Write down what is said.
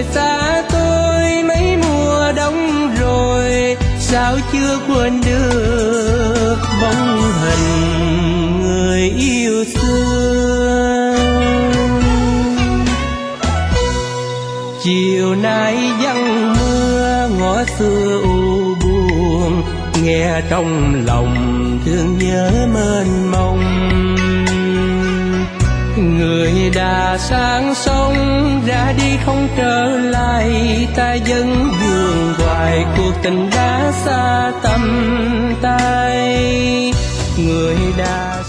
xa tôi mấy mùa đông rồi, sao chưa quên được bóng hình người yêu xưa. Chiều nay giăng mưa ngõ xưa u buồn, nghe trong lòng thương nhớ mênh mông. Người đã sang sông ra đi không trở lại, ta vẫn vương hoài cuộc tình đã xa tầm tay. Người đã